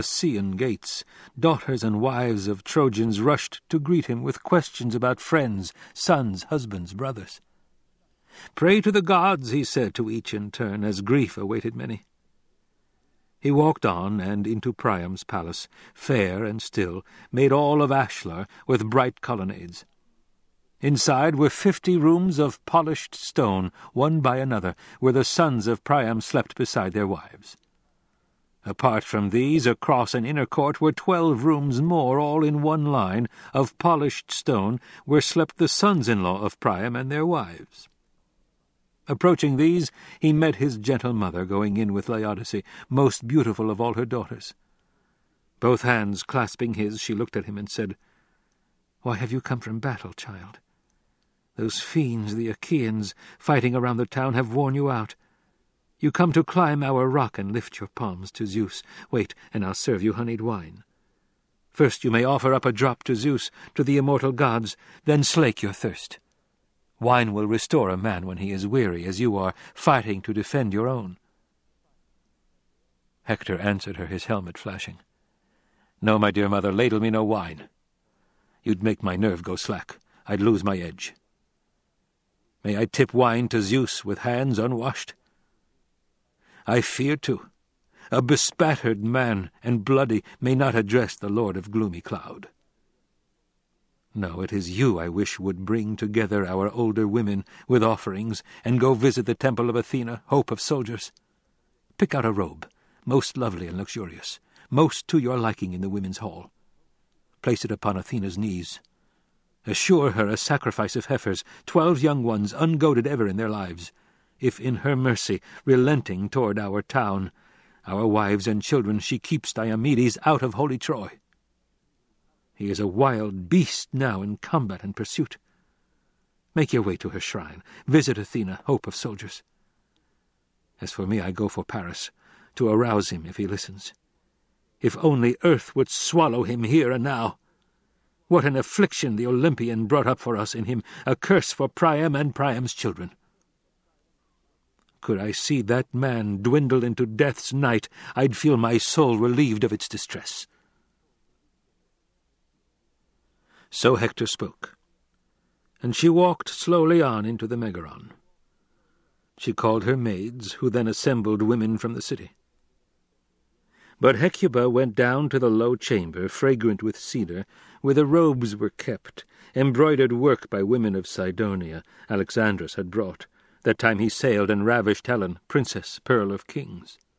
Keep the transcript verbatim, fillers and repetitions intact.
Scaean gates, daughters and wives of Trojans rushed to greet him with questions about friends, sons, husbands, brothers. "Pray to the gods," he said to each in turn, as grief awaited many. He walked on and into Priam's palace, fair and still, made all of ashlar, with bright colonnades. Inside were fifty rooms of polished stone, one by another, where the sons of Priam slept beside their wives. Apart from these, across an inner court, were twelve rooms more, all in one line, of polished stone, where slept the sons-in-law of Priam and their wives. Approaching these, he met his gentle mother going in with Laodice, most beautiful of all her daughters. Both hands clasping his, she looked at him and said, "Why have you come from battle, child? Those fiends, the Achaeans, fighting around the town, have worn you out. You come to climb our rock and lift your palms to Zeus. Wait, and I'll serve you honeyed wine. First you may offer up a drop to Zeus, to the immortal gods, then slake your thirst. Wine will restore a man when he is weary, as you are, fighting to defend your own." Hector answered her, his helmet flashing. "No, my dear mother, ladle me no wine. You'd make my nerve go slack. I'd lose my edge. May I tip wine to Zeus with hands unwashed? I fear to. A bespattered man and bloody may not address the lord of gloomy cloud. No, it is you I wish would bring together our older women with offerings, and go visit the temple of Athena, hope of soldiers. Pick out a robe, most lovely and luxurious, most to your liking in the women's hall. Place it upon Athena's knees. Assure her a sacrifice of heifers, twelve young ones, ungoaded ever in their lives, if in her mercy, relenting toward our town, our wives and children, she keeps Diomedes out of holy Troy. He is a wild beast now in combat and pursuit. Make your way to her shrine. Visit Athena, hope of soldiers. As for me, I go for Paris, to arouse him if he listens. If only earth would swallow him here and now! What an affliction the Olympian brought up for us in him, a curse for Priam and Priam's children! Could I see that man dwindle into death's night, I'd feel my soul relieved of its distress." So Hector spoke, and she walked slowly on into the Megaron. She called her maids, who then assembled women from the city. But Hecuba went down to the low chamber, fragrant with cedar, where the robes were kept, embroidered work by women of Cydonia, Alexandrus had brought, that time he sailed and ravished Helen, princess, pearl of kings.